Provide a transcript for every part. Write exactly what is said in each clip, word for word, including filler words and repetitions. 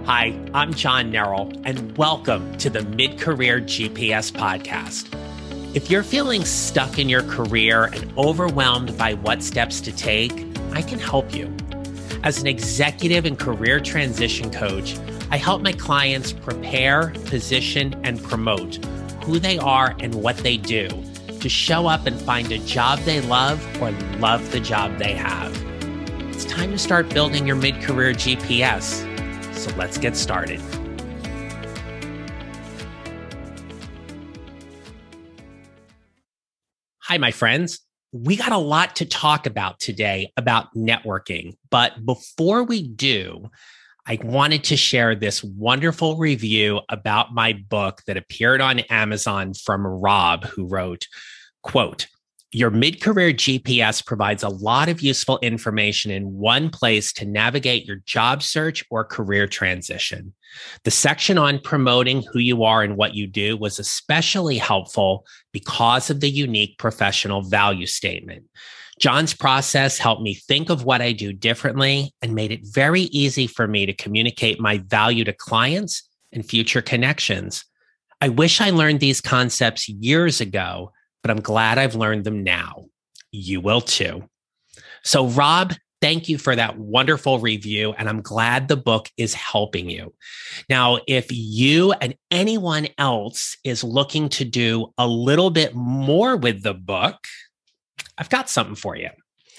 Hi, I'm John Neral, and welcome to the Mid-Career G P S podcast. If you're feeling stuck in your career and overwhelmed by what steps to take, I can help you. As an executive and career transition coach, I help my clients prepare, position, and promote who they are and what they do to show up and find a job they love or love the job they have. It's time to start building your mid-career G P S. So let's get started. Hi, my friends. We got a lot to talk about today about networking. But before we do, I wanted to share this wonderful review about my book that appeared on Amazon from Rob, who wrote, quote, "Your mid-career G P S provides a lot of useful information in one place to navigate your job search or career transition. The section on promoting who you are and what you do was especially helpful because of the unique professional value statement. John's process helped me think of what I do differently and made it very easy for me to communicate my value to clients and future connections. I wish I learned these concepts years ago, but I'm glad I've learned them now. You will too." So Rob, thank you for that wonderful review, and I'm glad the book is helping you. Now, if you and anyone else is looking to do a little bit more with the book, I've got something for you.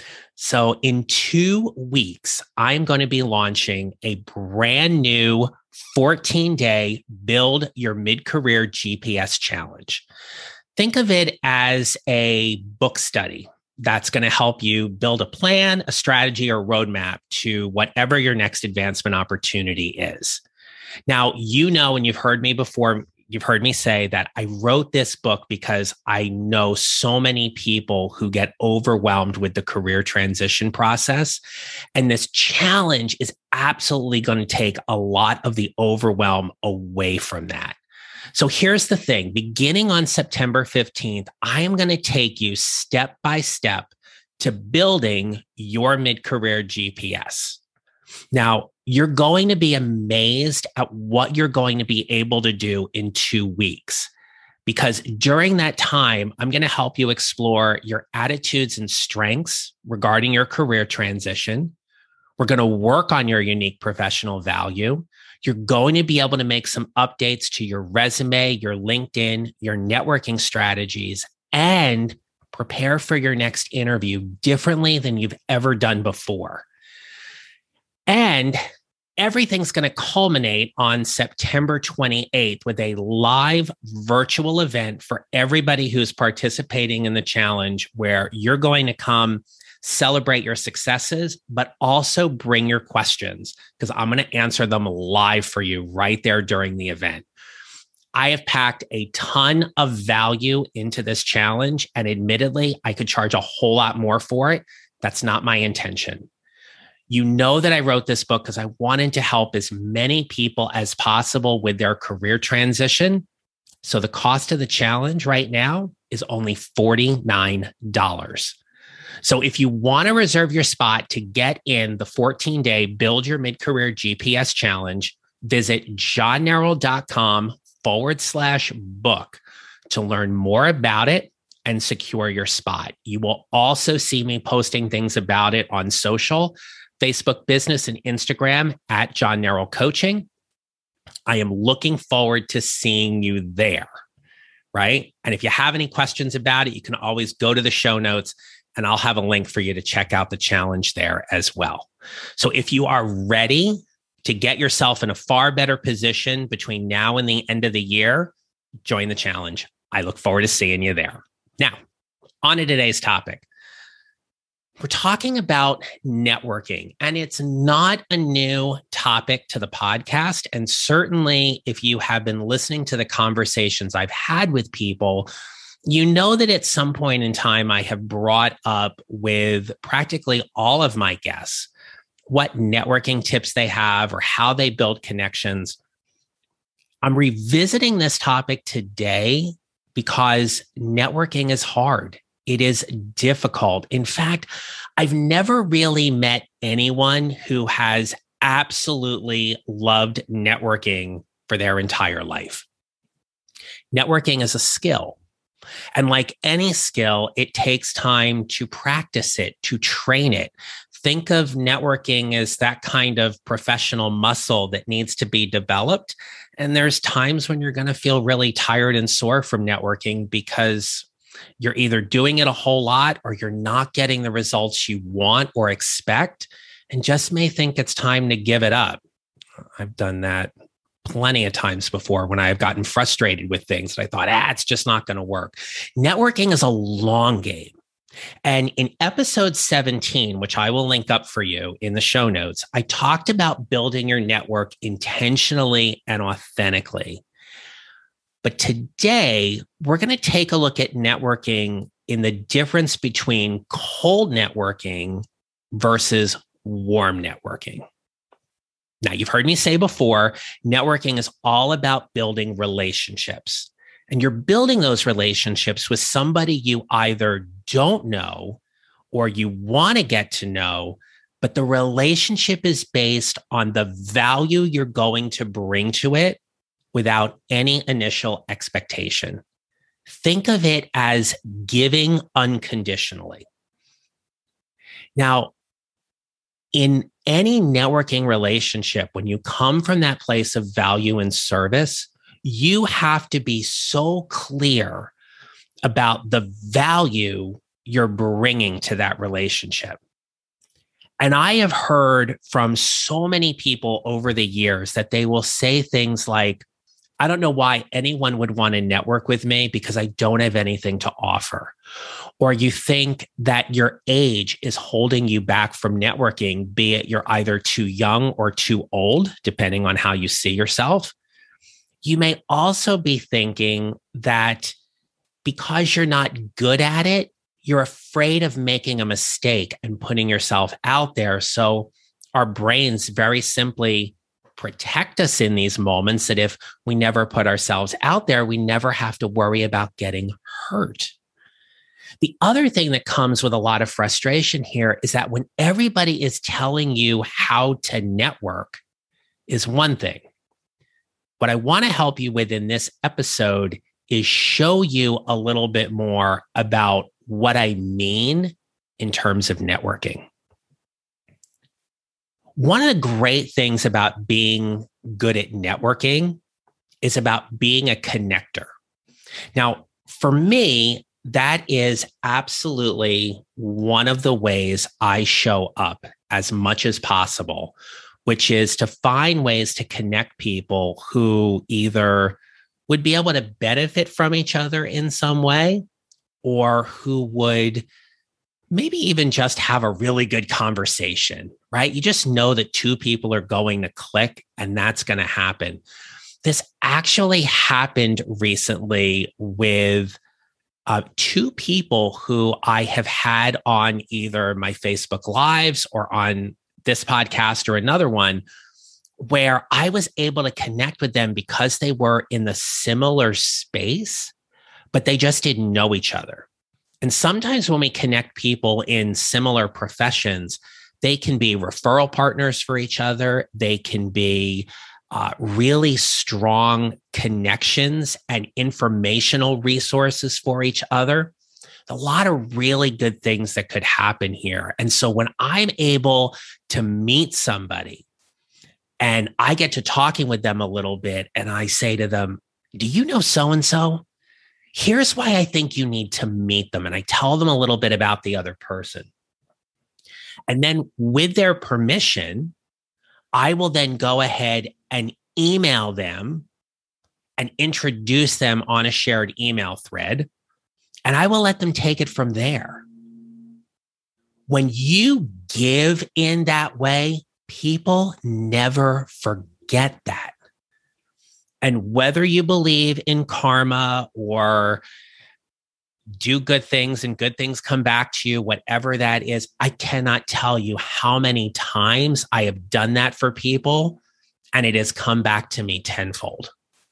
So in two weeks, I'm going to be launching a brand new fourteen-day Build Your Mid-Career G P S Challenge. Think of it as a book study that's going to help you build a plan, a strategy, or roadmap to whatever your next advancement opportunity is. Now, you know, and you've heard me before, you've heard me say that I wrote this book because I know so many people who get overwhelmed with the career transition process. And this challenge is absolutely going to take a lot of the overwhelm away from that. So here's the thing, beginning on September fifteenth, I am going to take you step by step to building your mid-career G P S. Now, you're going to be amazed at what you're going to be able to do in two weeks, because during that time, I'm going to help you explore your attitudes and strengths regarding your career transition. We're going to work on your unique professional value. You're going to be able to make some updates to your resume, your LinkedIn, your networking strategies, and prepare for your next interview differently than you've ever done before. And everything's going to culminate on September twenty-eighth with a live virtual event for everybody who's participating in the challenge, where you're going to come celebrate your successes, but also bring your questions, because I'm going to answer them live for you right there during the event. I have packed a ton of value into this challenge, and admittedly, I could charge a whole lot more for it. That's not my intention. You know that I wrote this book because I wanted to help as many people as possible with their career transition. So the cost of the challenge right now is only forty-nine dollars. So if you want to reserve your spot to get in the fourteen-day Build Your Mid-Career G P S Challenge, visit johnneral.com forward slash book to learn more about it and secure your spot. You will also see me posting things about it on social, Facebook Business and Instagram at John Neral Coaching. I am looking forward to seeing you there, right? And if you have any questions about it, you can always go to the show notes, and I'll have a link for you to check out the challenge there as well. So if you are ready to get yourself in a far better position between now and the end of the year, join the challenge. I look forward to seeing you there. Now, on to today's topic. We're talking about networking, and it's not a new topic to the podcast. And certainly, if you have been listening to the conversations I've had with people, you know that at some point in time, I have brought up with practically all of my guests what networking tips they have or how they build connections. I'm revisiting this topic today because networking is hard. It is difficult. In fact, I've never really met anyone who has absolutely loved networking for their entire life. Networking is a skill. And like any skill, it takes time to practice it, to train it. Think of networking as that kind of professional muscle that needs to be developed. And there's times when you're going to feel really tired and sore from networking because you're either doing it a whole lot or you're not getting the results you want or expect and just may think it's time to give it up. I've done that plenty of times before when I've gotten frustrated with things that I thought, ah, it's just not going to work. Networking is a long game. And in episode seventeen, which I will link up for you in the show notes, I talked about building your network intentionally and authentically. But today, we're going to take a look at networking in the difference between cold networking versus warm networking. Now, you've heard me say before, networking is all about building relationships. And you're building those relationships with somebody you either don't know or you want to get to know, but the relationship is based on the value you're going to bring to it without any initial expectation. Think of it as giving unconditionally. Now, in any networking relationship, when you come from that place of value and service, you have to be so clear about the value you're bringing to that relationship. And I have heard from so many people over the years that they will say things like, I don't know why anyone would want to network with me because I don't have anything to offer. Or you think that your age is holding you back from networking, be it you're either too young or too old, depending on how you see yourself. You may also be thinking that because you're not good at it, you're afraid of making a mistake and putting yourself out there. So our brains very simply protect us in these moments that if we never put ourselves out there, we never have to worry about getting hurt. The other thing that comes with a lot of frustration here is that when everybody is telling you how to network is one thing. What I want to help you with in this episode is show you a little bit more about what I mean in terms of networking. One of the great things about being good at networking is about being a connector. Now, for me, that is absolutely one of the ways I show up as much as possible, which is to find ways to connect people who either would be able to benefit from each other in some way, or who would maybe even just have a really good conversation, right? You just know that two people are going to click and that's going to happen. This actually happened recently with uh, two people who I have had on either my Facebook Lives or on this podcast or another one, where I was able to connect with them because they were in the similar space, but they just didn't know each other. And sometimes when we connect people in similar professions, they can be referral partners for each other. They can be uh, really strong connections and informational resources for each other. A lot of really good things that could happen here. And so when I'm able to meet somebody and I get to talking with them a little bit and I say to them, do you know so-and-so? Here's why I think you need to meet them. And I tell them a little bit about the other person. And then with their permission, I will then go ahead and email them and introduce them on a shared email thread. And I will let them take it from there. When you give in that way, people never forget that. And whether you believe in karma or do good things and good things come back to you, whatever that is, I cannot tell you how many times I have done that for people and it has come back to me tenfold.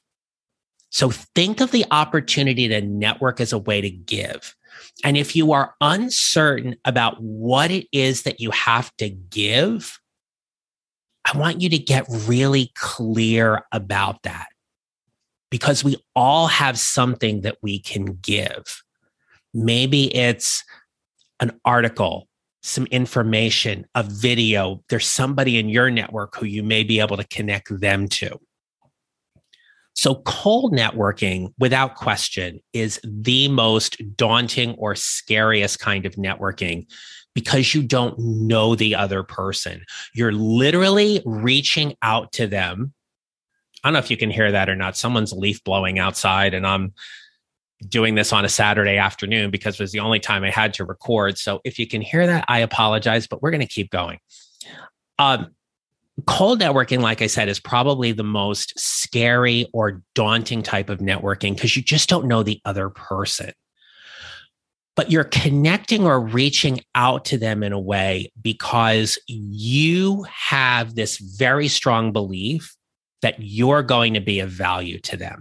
So think of the opportunity to network as a way to give. And if you are uncertain about what it is that you have to give, I want you to get really clear about that, because we all have something that we can give. Maybe it's an article, some information, a video. There's somebody in your network who you may be able to connect them to. So cold networking, without question, is the most daunting or scariest kind of networking, because you don't know the other person. You're literally reaching out to them. I don't know if you can hear that or not. Someone's leaf blowing outside, and I'm doing this on a Saturday afternoon because it was the only time I had to record. So if you can hear that, I apologize, but we're going to keep going. Um, Cold networking, like I said, is probably the most scary or daunting type of networking, because you just don't know the other person. But you're connecting or reaching out to them in a way because you have this very strong belief that you're going to be of value to them.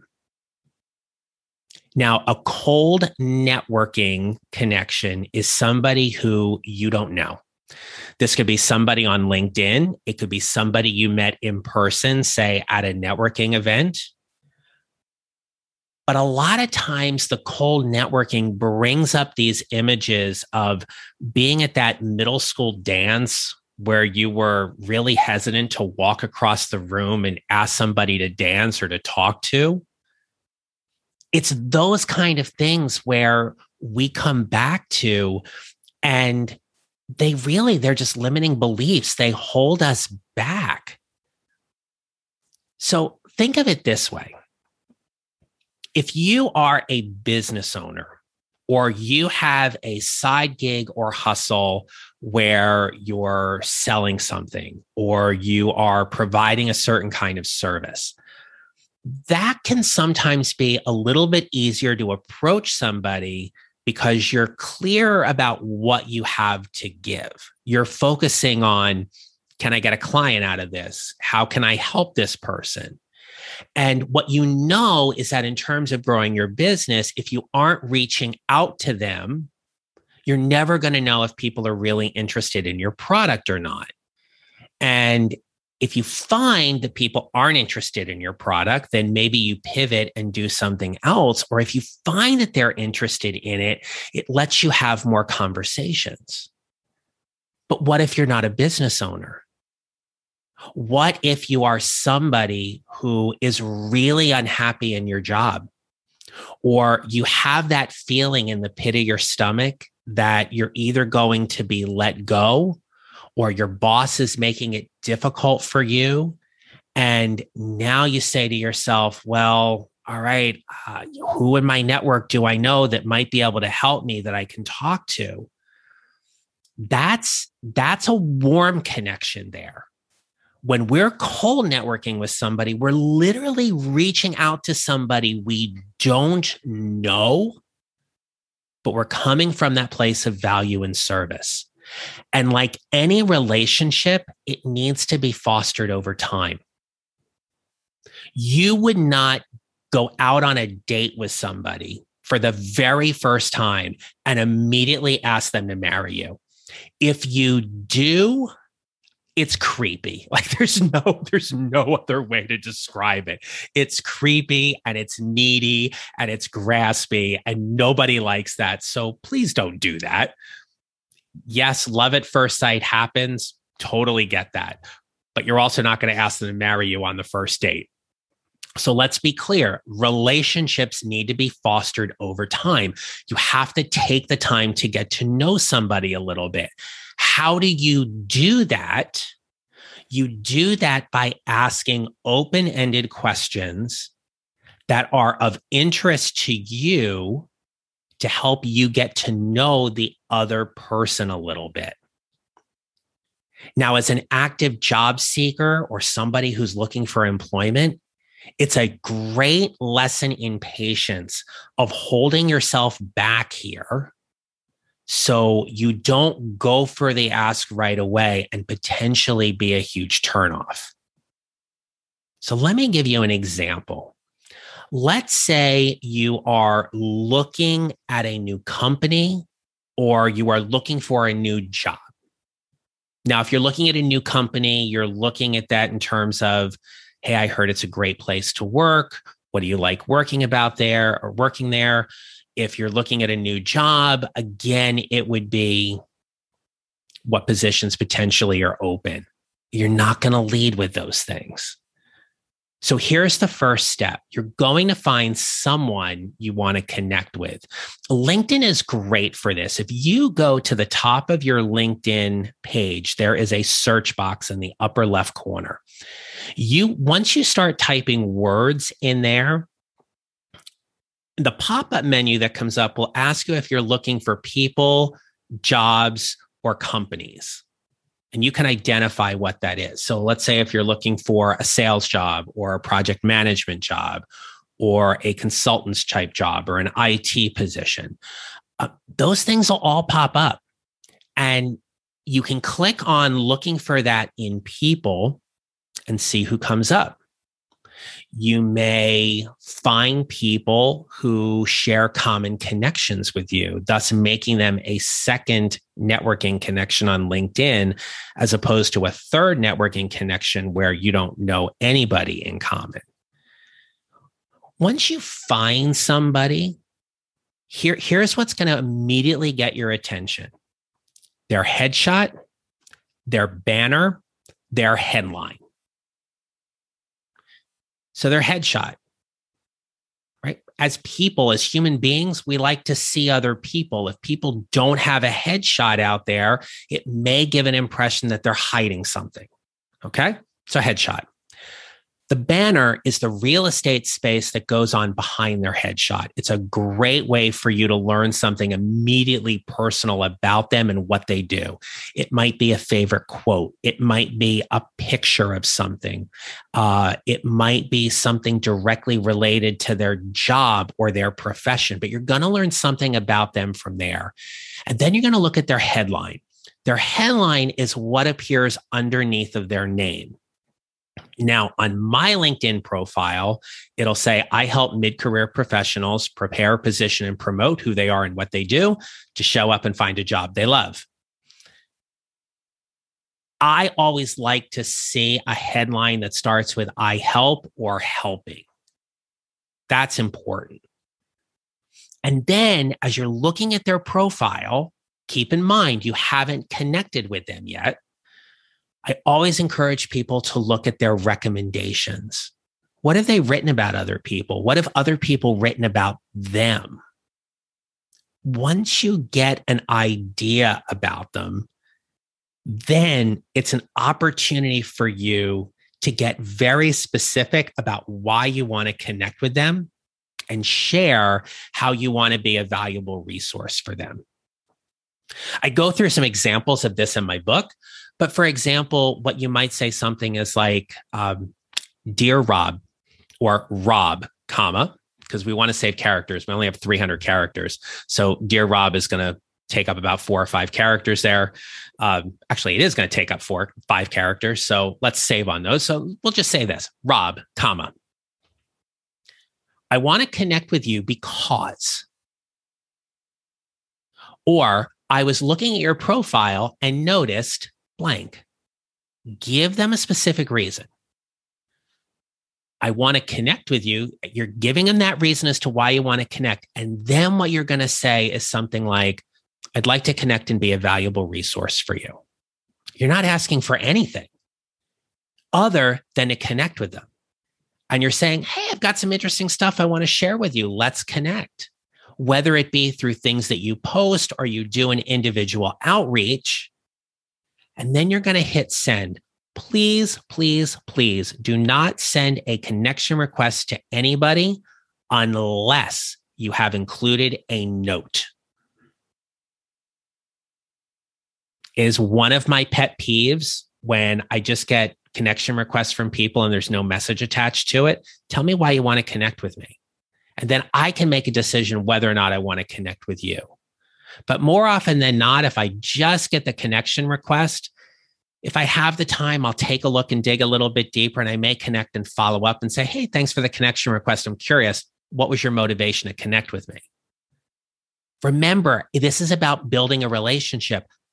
Now, a cold networking connection is somebody who you don't know. This could be somebody on LinkedIn. It could be somebody you met in person, say at a networking event. But a lot of times the cold networking brings up these images of being at that middle school dance where you were really hesitant to walk across the room and ask somebody to dance or to talk to. It's those kind of things where we come back to, and they really, they're just limiting beliefs. They hold us back. So think of it this way. If you are a business owner, or you have a side gig or hustle where you're selling something, or you are providing a certain kind of service, that can sometimes be a little bit easier to approach somebody because you're clear about what you have to give. You're focusing on, can I get a client out of this? How can I help this person? And what you know is that in terms of growing your business, if you aren't reaching out to them, you're never going to know if people are really interested in your product or not. And if you find that people aren't interested in your product, then maybe you pivot and do something else. Or if you find that they're interested in it, it lets you have more conversations. But what if you're not a business owner? What if you are somebody who is really unhappy in your job, or you have that feeling in the pit of your stomach that you're either going to be let go, or your boss is making it difficult for you? And now you say to yourself, well, all right, uh, who in my network do I know that might be able to help me, that I can talk to? That's, that's a warm connection there. When we're cold networking with somebody, we're literally reaching out to somebody we don't know, but we're coming from that place of value and service. And like any relationship, it needs to be fostered over time. You would not go out on a date with somebody for the very first time and immediately ask them to marry you. If you do, it's creepy. Like there's no, there's no other way to describe it. It's creepy and it's needy and it's graspy, and nobody likes that. So please don't do that. Yes, love at first sight happens. Totally get that. But you're also not going to ask them to marry you on the first date. So let's be clear. Relationships need to be fostered over time. You have to take the time to get to know somebody a little bit. How do you do that? You do that by asking open-ended questions that are of interest to you to help you get to know the other person a little bit. Now, as an active job seeker or somebody who's looking for employment, it's a great lesson in patience of holding yourself back here so you don't go for the ask right away and potentially be a huge turnoff. So let me give you an example. Let's say you are looking at a new company or you are looking for a new job. Now, if you're looking at a new company, you're looking at that in terms of, hey, I heard it's a great place to work. What do you like working about there or working there? If you're looking at a new job, again, it would be what positions potentially are open. You're not going to lead with those things. So here's the first step. You're going to find someone you want to connect with. LinkedIn is great for this. If you go to the top of your LinkedIn page, there is a search box in the upper left corner. You, once you start typing words in there, the pop-up menu that comes up will ask you if you're looking for people, jobs, or companies. And you can identify what that is. So let's say if you're looking for a sales job or a project management job or a consultant's type job or an I T position, uh, those things will all pop up. And you can click on looking for that in people and see who comes up. You may find people who share common connections with you, thus making them a second networking connection on LinkedIn, as opposed to a third networking connection where you don't know anybody in common. Once you find somebody, here, here's what's going to immediately get your attention: their headshot, their banner, their headline. So their headshot, right? As people, as human beings, we like to see other people. If people don't have a headshot out there, it may give an impression that they're hiding something. Okay? So headshot. The banner is the real estate space that goes on behind their headshot. It's a great way for you to learn something immediately personal about them and what they do. It might be a favorite quote. It might be a picture of something. Uh, it might be something directly related to their job or their profession, but you're going to learn something about them from there. And then you're going to look at their headline. Their headline is what appears underneath of their name. Now, on my LinkedIn profile, it'll say, I help mid-career professionals prepare, position, and promote who they are and what they do to show up and find a job they love. I always like to see a headline that starts with I help or helping. That's important. And then as you're looking at their profile, keep in mind you haven't connected with them yet. I always encourage people to look at their recommendations. What have they written about other people? What have other people written about them? Once you get an idea about them, then it's an opportunity for you to get very specific about why you want to connect with them and share how you want to be a valuable resource for them. I go through some examples of this in my book. But for example, what you might say something is like, um, Dear Rob, or Rob, comma, because we want to save characters. We only have three hundred characters. So Dear Rob is going to take up about four or five characters there. Um, actually, it is going to take up four, five characters. So let's save on those. So we'll just say this: Rob, comma, I want to connect with you because, or I was looking at your profile and noticed blank. Give them a specific reason. I want to connect with you. You're giving them that reason as to why you want to connect. And then what you're going to say is something like, I'd like to connect and be a valuable resource for you. You're not asking for anything other than to connect with them. And you're saying, hey, I've got some interesting stuff I want to share with you. Let's connect. Whether it be through things that you post or you do an individual outreach. And then you're going to hit send. Please, please, please do not send a connection request to anybody unless you have included a note. It is one of my pet peeves when I just get connection requests from people and there's no message attached to it. Tell me why you want to connect with me. And then I can make a decision whether or not I want to connect with you. But more often than not, if I just get the connection request, if I have the time, I'll take a look and dig a little bit deeper, and I may connect and follow up and say, hey, thanks for the connection request. I'm curious, what was your motivation to connect with me? Remember, this is about building a relationship.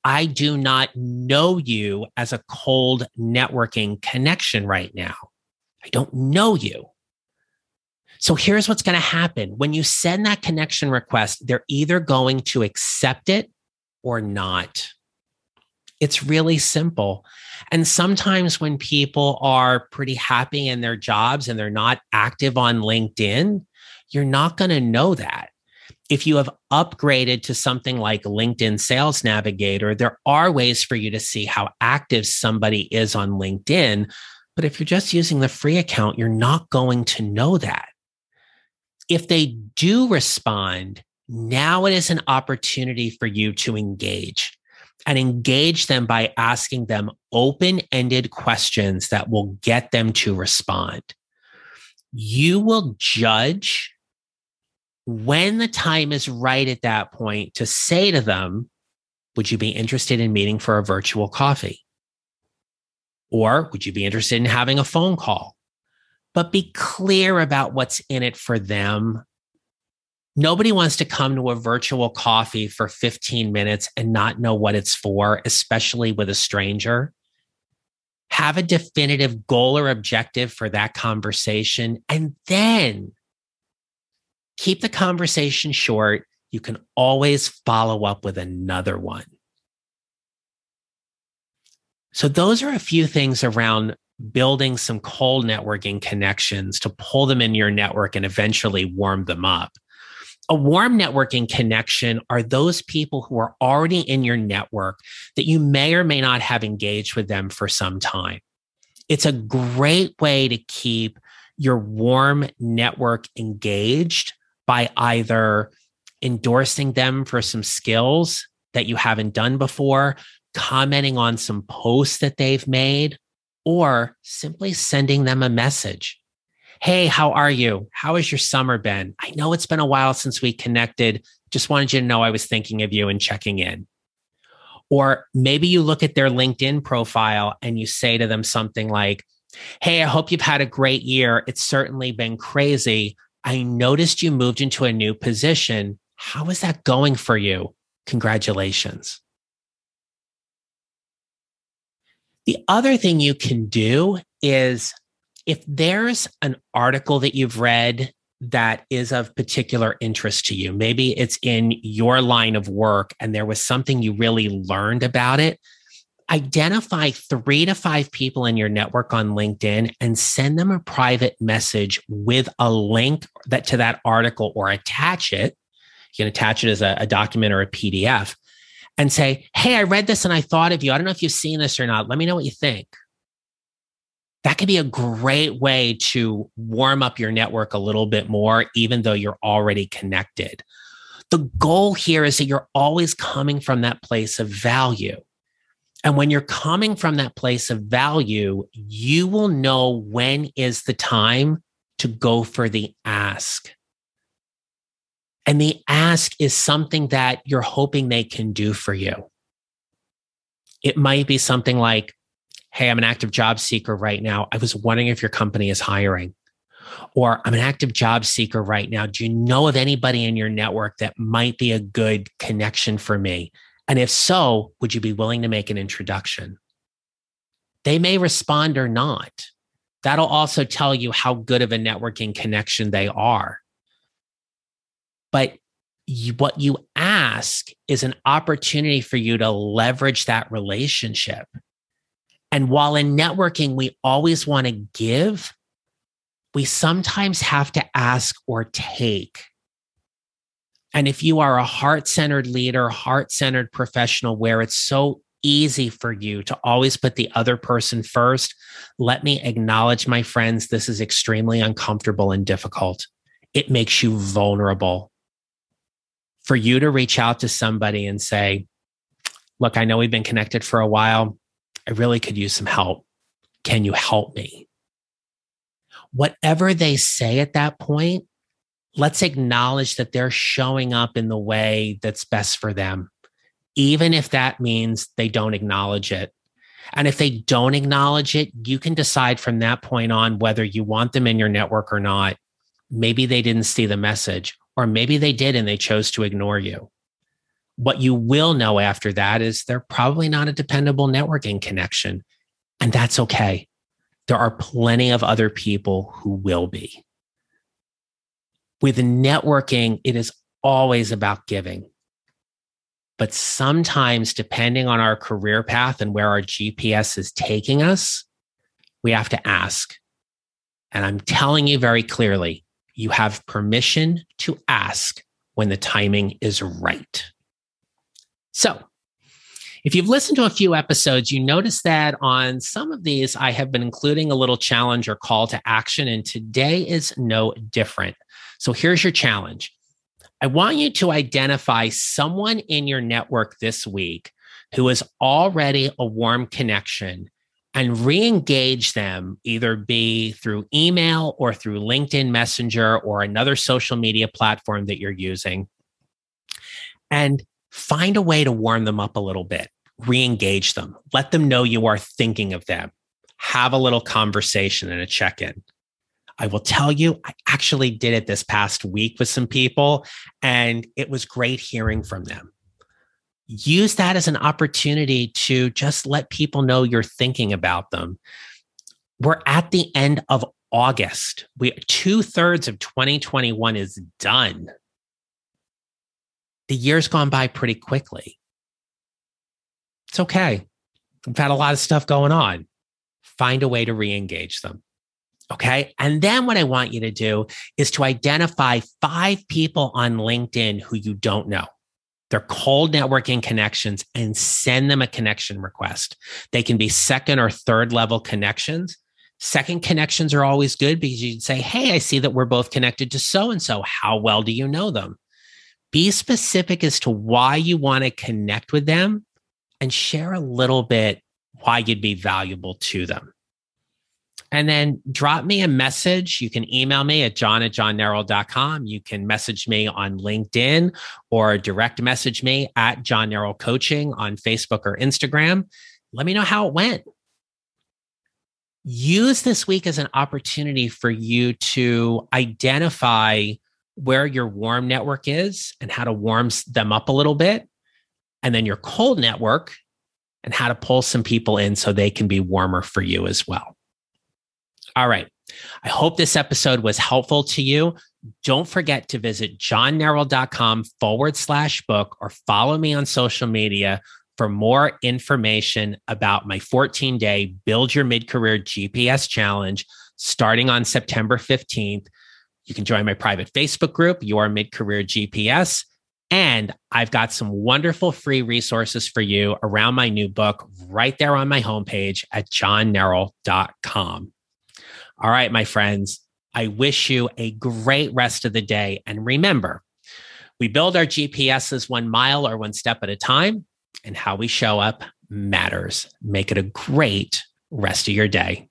I do not know you as a cold networking connection right now. I don't know you. So here's what's going to happen. When you send that connection request, they're either going to accept it or not. It's really simple. And sometimes when people are pretty happy in their jobs and they're not active on LinkedIn, you're not going to know that. If you have upgraded to something like LinkedIn Sales Navigator, there are ways for you to see how active somebody is on LinkedIn. But if you're just using the free account, you're not going to know that. If they do respond, now it is an opportunity for you to engage and engage them by asking them open-ended questions that will get them to respond. You will judge when the time is right at that point to say to them, would you be interested in meeting for a virtual coffee? Or would you be interested in having a phone call? But be clear about what's in it for them. Nobody wants to come to a virtual coffee for fifteen minutes and not know what it's for, especially with a stranger. Have a definitive goal or objective for that conversation, and then keep the conversation short. You can always follow up with another one. So those are a few things around building some cold networking connections to pull them in your network and eventually warm them up. A warm networking connection are those people who are already in your network that you may or may not have engaged with them for some time. It's a great way to keep your warm network engaged by either endorsing them for some skills that you haven't done before, commenting on some posts that they've made, or simply sending them a message. Hey, how are you? How has your summer been? I know it's been a while since we connected. Just wanted you to know I was thinking of you and checking in. Or maybe you look at their LinkedIn profile and you say to them something like, hey, I hope you've had a great year. It's certainly been crazy. I noticed you moved into a new position. How is that going for you? Congratulations. The other thing you can do is if there's an article that you've read that is of particular interest to you, maybe it's in your line of work and there was something you really learned about it, identify three to five people in your network on LinkedIn and send them a private message with a link that to that article, or attach it. You can attach it as a, a document or a P D F and say, hey, I read this and I thought of you. I don't know if you've seen this or not. Let me know what you think. That could be a great way to warm up your network a little bit more, even though you're already connected. The goal here is that you're always coming from that place of value. And when you're coming from that place of value, you will know when is the time to go for the ask. And the ask is something that you're hoping they can do for you. It might be something like, hey, I'm an active job seeker right now. I was wondering if your company is hiring. Or I'm an active job seeker right now. Do you know of anybody in your network that might be a good connection for me? And if so, would you be willing to make an introduction? They may respond or not. That'll also tell you how good of a networking connection they are. But you, what you ask is an opportunity for you to leverage that relationship. And while in networking, we always want to give, we sometimes have to ask or take. And if you are a heart-centered leader, heart-centered professional where it's so easy for you to always put the other person first, let me acknowledge, my friends, this is extremely uncomfortable and difficult. It makes you vulnerable. For you to reach out to somebody and say, look, I know we've been connected for a while. I really could use some help. Can you help me? Whatever they say at that point, let's acknowledge that they're showing up in the way that's best for them, even if that means they don't acknowledge it. And if they don't acknowledge it, you can decide from that point on whether you want them in your network or not. Maybe they didn't see the message, or maybe they did and they chose to ignore you. What you will know after that is they're probably not a dependable networking connection. And that's okay. There are plenty of other people who will be. With networking, it is always about giving. But sometimes, depending on our career path and where our G P S is taking us, we have to ask. And I'm telling you very clearly, you have permission to ask when the timing is right. So, if you've listened to a few episodes, you notice that on some of these, I have been including a little challenge or call to action, and today is no different. So here's your challenge. I want you to identify someone in your network this week who is already a warm connection and re-engage them, either be through email or through LinkedIn Messenger or another social media platform that you're using, and find a way to warm them up a little bit, re-engage them, let them know you are thinking of them, have a little conversation and a check-in. I will tell you, I actually did it this past week with some people, and it was great hearing from them. Use that as an opportunity to just let people know you're thinking about them. We're at the end of August. We two thirds of twenty twenty-one is done. The year's gone by pretty quickly. It's okay. We've had a lot of stuff going on. Find a way to re-engage them. Okay. And then what I want you to do is to identify five people on LinkedIn who you don't know. They're cold networking connections, and send them a connection request. They can be second or third level connections. Second connections are always good because you'd say, hey, I see that we're both connected to so-and-so. How well do you know them? Be specific as to why you want to connect with them, and share a little bit why you'd be valuable to them. And then drop me a message. You can email me at john at john neral dot com. You can message me on LinkedIn or direct message me at John Neral Coaching on Facebook or Instagram. Let me know how it went. Use this week as an opportunity for you to identify where your warm network is and how to warm them up a little bit. And then your cold network and how to pull some people in so they can be warmer for you as well. All right. I hope this episode was helpful to you. Don't forget to visit johnneral.com forward slash book or follow me on social media for more information about my fourteen day Build Your Mid-Career G P S Challenge starting on September fifteenth. You can join my private Facebook group, Your Mid-Career G P S. And I've got some wonderful free resources for you around my new book right there on my homepage at john neral dot com. All right, my friends, I wish you a great rest of the day. And remember, we build our G P Ss one mile or one step at a time, and how we show up matters. Make it a great rest of your day.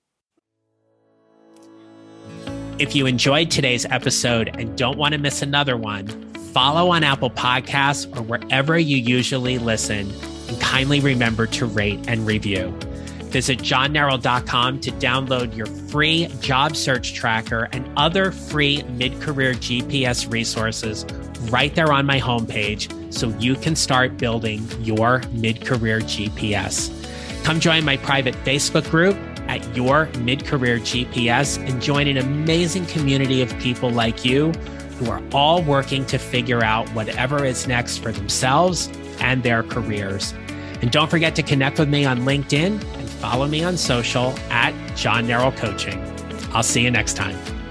If you enjoyed today's episode and don't want to miss another one, follow on Apple Podcasts or wherever you usually listen, and kindly remember to rate and review. Visit john neral dot com to download your free job search tracker and other free mid-career G P S resources right there on my homepage so you can start building your mid-career G P S. Come join my private Facebook group at Your Mid-Career G P S and join an amazing community of people like you who are all working to figure out whatever is next for themselves and their careers. And don't forget to connect with me on LinkedIn and follow me on social at John Neral Coaching. I'll see you next time.